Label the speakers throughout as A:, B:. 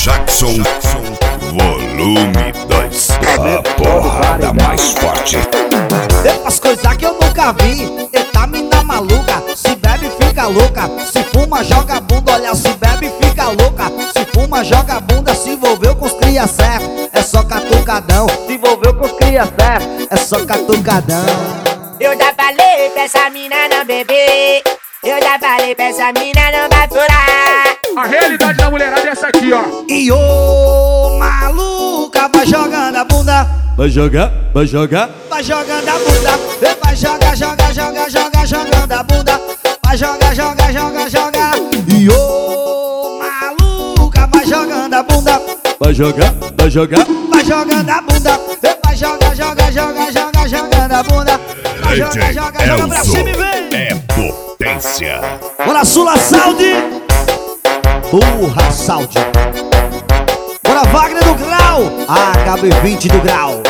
A: Jackson, volume 2. A porrada mais forte.
B: Tem umas coisas que eu nunca vi. Eita mina maluca, se bebe fica louca, se fuma joga bunda, olha, se bebe fica louca, se fuma joga bunda, se envolveu com os cria certo, é só catucadão, se envolveu com os cria certo, é só catucadão.
C: Eu já falei pra essa mina não beber, eu já falei pra essa mina não vai furar.
D: A realidade da mulherada é essa aqui, ó.
B: E ô maluca, vai jogando a bunda,
E: vai jogar, vai jogar,
B: vai jogando a bunda, vai joga, joga, joga, joga, jogando a bunda, vai joga, joga, joga, joga. E ô maluca, vai jogando a bunda,
E: vai jogar, vai jogar,
B: vai jogando a bunda, vai joga, joga, joga, joga, jogando a bunda, vai joga, joga, joga pra cima e vem.
A: É potência.
B: Bora Sula Saúde, burra Saúde. Bora Wagner do Grau, HB20 do Grau.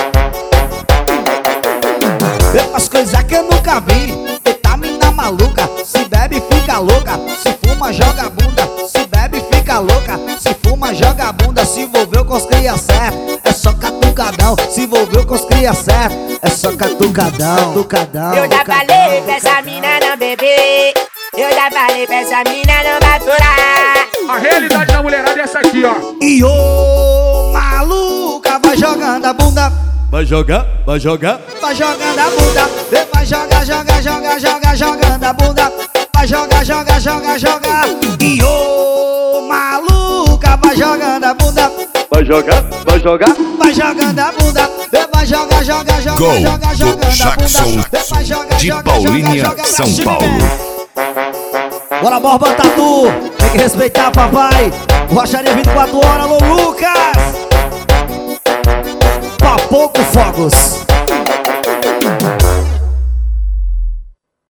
B: Tem umas coisas que eu nunca vi. Eita mina maluca, se bebe fica louca, se fuma joga bunda, se bebe fica louca, se fuma joga bunda, se envolveu com os cria certo, é só catucadão, se envolveu com os cria certo, é só catucadão, catucadão.
C: Eu já falei pra essa mina não beber, eu já falei pra essa mina não vai furar.
D: A realidade da mulherada é essa aqui, ó.
B: E ô maluca, vai jogando a bunda,
E: vai jogar, vai jogar,
B: vai jogando a bunda, vai joga, joga, joga, joga, jogando a bunda, vai joga, joga, joga, joga. E ô maluca, vai jogando a bunda,
E: vai jogar, vai jogar,
B: vai jogando a bunda, vai joga, joga, joga,
A: Gol
B: joga,
A: do
B: jogando a
A: Jackson,
B: bunda, vai joga,
A: de
B: joga,
A: Paulínia,
B: joga, joga,
A: São
B: pra cima e
A: Paulo.
B: vem. Bora Borba Tatu, tem que respeitar papai. Rocharia 24 horas, alô Lucas. Papoco Fogos.